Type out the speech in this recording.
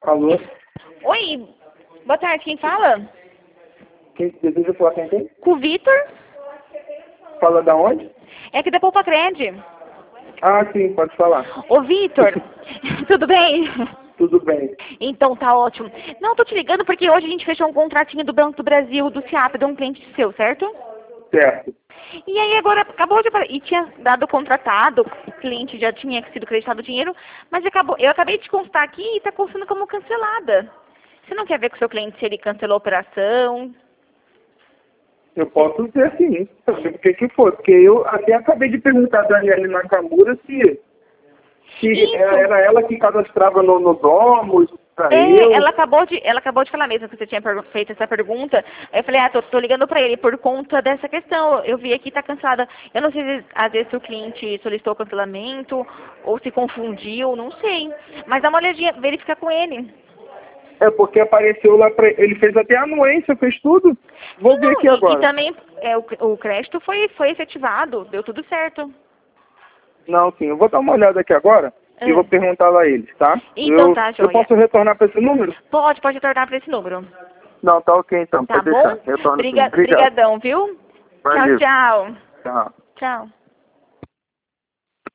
Alô? Oi, boa tarde, quem fala? Quem deseja falar com quem? Com o Vitor. Fala da onde? É aqui da Poupa Cred. Ah, sim, pode falar. Ô, Vitor, tudo bem? Tudo bem. Então, tá ótimo. Não, tô te ligando porque hoje a gente fechou um contratinho do Banco do Brasil, do CIAP, de um cliente seu, certo? Certo. E aí agora acabou de e tinha dado contratado, o cliente já tinha sido creditado o dinheiro, mas eu acabei de constar aqui e está constando como cancelada. Você não quer ver com o seu cliente se ele cancelou a operação? Eu posso dizer sim, saber o que que foi. Porque eu até acabei de perguntar a Daniele Nakamura se era ela que cadastrava no Domus, pra eu. Ela acabou de falar mesmo que você tinha feito essa pergunta. Aí eu falei, tô ligando pra ele por conta dessa questão. Eu vi aqui, tá cancelada. Eu não sei se às vezes o cliente solicitou cancelamento ou se confundiu, não sei. Mas dá uma olhadinha, verifica com ele. É porque apareceu lá pra ele. Fez até a anuência, fez tudo. Vou Sim, ver não, aqui e agora. também o crédito foi efetivado, deu tudo certo. Não, sim, eu vou dar uma olhada aqui agora e vou perguntar lá a eles, tá? Então tá, Eu joia. posso retornar para esse número? Pode retornar para esse número. Não, tá ok então, Tá pode bom? deixar. Retorno sim. Obrigado. Obrigadão, viu? Valeu. Tchau, tchau. Tchau. Tchau.